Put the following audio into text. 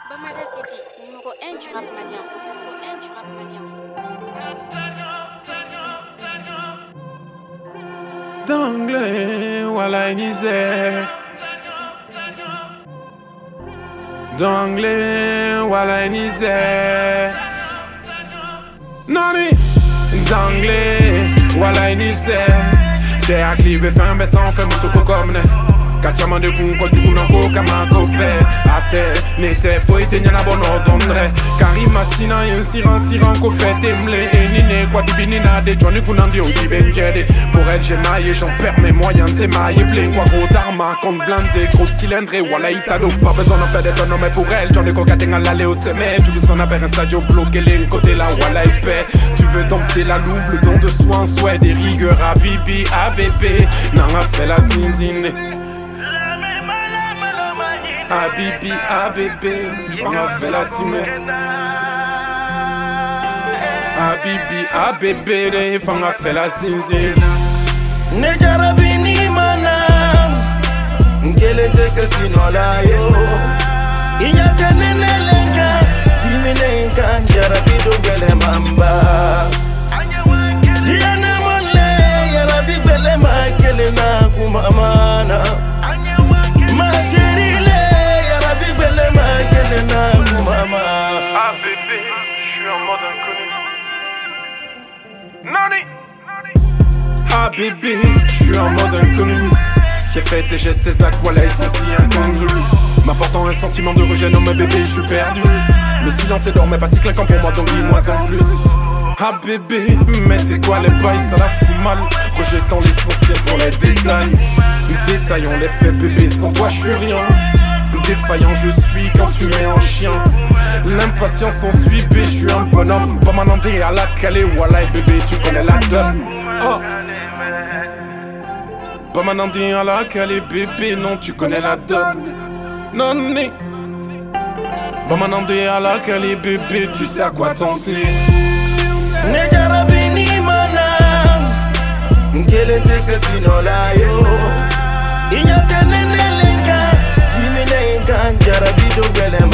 Bamada City, numéro 1 du rap malien. D'anglais, voilà une isère. D'anglais, voilà une isère. Nani, d'anglais, voilà une isère. J'ai à cliver fin, mais sans faire mon souko comme ne. Kachama de kun ko jugu nanko kama kope. Ate, nete, faut éteindre la bonne ordre. Karima sina yen siran ko fait emle. Et nine kwa dibinina de Johnny Kunandi on jiben jede. Pour elle j'ai maillé, j'en perds mes moyens. T'es maillé plein quoi gros tarma, compte blindé, gros cylindre. Voilà itado, pas besoin d'en faire des tonnes, mais pour elle j'en ai cocaté à l'aller au sommet. Tu veux son appel un stadio bloqué, les côté là, voilà épais. Tu veux dompter la louve, le don de soi en souhait. Des rigueurs à bibi, à bébé. N'en a fait la zinzine. A bibi, a bébé, on a fait la team. A bibi, a bébé, on a fait la zinzine. Ne jarabini manam, ngele tese sinola yo. Inya tenelenka, timinenka, jarabido gele mamba. Diana mole, yarabi bele makele na kumamana. Ma chérie. Ah bébé, je suis en mode inconnu. Nani. Ah bébé, je suis en mode inconnu. T'es fait tes gestes, tes actes, voilà ils sont si incongrus. M'apportant un sentiment de rejet, non mais bébé, je suis perdu. Le silence est dormait pas si claquant pour moi, donc dis-moi en plus. Ah bébé, mais c'est quoi les bails, ça la fout mal. Rejetant l'essentiel pour les détails. Détaillons les faits bébé, sans toi je suis rien. Défaillant je suis quand tu mets en chien. L'impatience s'ensuit, bébé, je suis un bonhomme. Pas m'attendre à la calée, voilà bébé, tu connais la donne. Oh. Pas m'attendre à la calée, bébé, non, tu connais la donne. Non, mais. Pas m'attendre à la calée, bébé, tu sais à quoi tenter. Ne jarabini manam, ngele tese sinola yo. Inya tenelenka, timinenka, jarabido gele